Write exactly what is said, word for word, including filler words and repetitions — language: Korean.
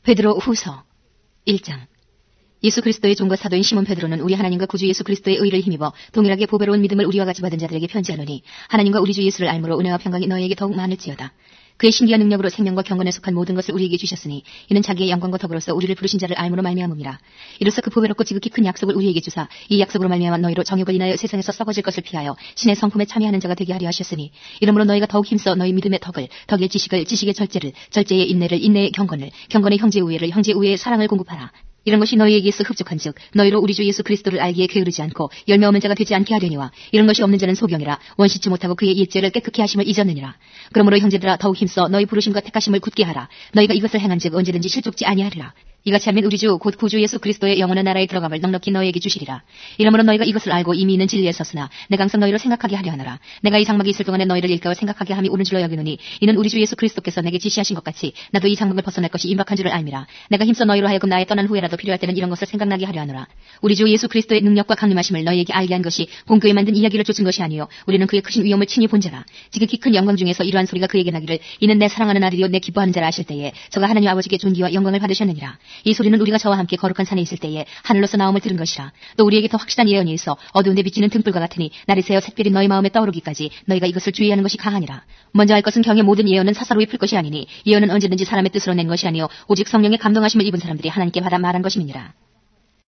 베드로 후서 일 장. 예수 그리스도의 종과 사도인 시몬 베드로는 우리 하나님과 구주 예수 그리스도의 의를 힘입어 동일하게 보배로운 믿음을 우리와 같이 받은 자들에게 편지하노니, 하나님과 우리 주 예수를 알므로 은혜와 평강이 너희에게 더욱 많을지어다. 그의 신비한 능력으로 생명과 경건에 속한 모든 것을 우리에게 주셨으니, 이는 자기의 영광과 덕으로서 우리를 부르신 자를 알므로 말미암음이라. 이로써 그 보배롭고 지극히 큰 약속을 우리에게 주사, 이 약속으로 말미암아 너희로 정욕을 인하여 세상에서 썩어질 것을 피하여 신의 성품에 참여하는 자가 되게 하려 하셨으니, 이러므로 너희가 더욱 힘써 너희 믿음의 덕을, 덕의 지식을, 지식의 절제를, 절제의 인내를, 인내의 경건을, 경건의 형제 우애를, 형제 우애의 사랑을 공급하라. 이런 것이 너희에게서 흡족한즉 너희로 우리 주 예수 그리스도를 알기에 게으르지 않고 열매 없는 자가 되지 않게 하려니와, 이런 것이 없는 자는 소경이라 원시치 못하고 그의 옛죄를 깨끗게 하심을 잊었느니라. 그러므로 형제들아, 더욱 힘써 너희 부르심과 택하심을 굳게 하라. 너희가 이것을 행한즉 언제든지 실족지 아니하리라. 이같이 하면 우리 주 곧 구주 예수 그리스도의 영원한 나라에 들어감을 넉넉히 너희에게 주시리라. 이러므로 너희가 이것을 알고 이미 있는 진리에 섰으나 내가 항상 너희를 생각하게 하려 하노라. 내가 이 장막에 있을 동안에 너희를 일깨워 생각하게 함이 옳은 줄로 여기노니, 이는 우리 주 예수 그리스도께서 내게 지시하신 것 같이 나도 이 장막을 벗어날 것이 임박한 줄을 알미라. 내가 힘써 너희로 하여금 나의 떠난 후에라도 필요할 때는 이런 것을 생각나게 하려 하노라. 우리 주 예수 그리스도의 능력과 강림하심을 너희에게 알게 한 것이 본교에 만든 이야기를 좇은 것이 아니요 우리는 그의 크신 위엄을 친히 본 자라. 지극히 큰 영광 중에서 이러한 소리가 그에게 나기를, 이는 내 사랑하는 아들이요 내 기뻐하는 자라 하실 때에 저가 하나님 아버지께 존귀와 영광을 받으셨느니라. 이 소리는 우리가 저와 함께 거룩한 산에 있을 때에 하늘로서 나옴을 들은 것이라. 또 우리에게 더 확실한 예언이 있어 어두운데 비치는 등불과 같으니 날이 새어 샛별이 너희 마음에 떠오르기까지 너희가 이것을 주의하는 것이 가하니라. 먼저 할 것은 경의 모든 예언은 사사로이 풀 것이 아니니, 예언은 언제든지 사람의 뜻으로 낸 것이 아니요 오직 성령의 감동하심을 입은 사람들이 하나님께 받아 말한 것임이니라.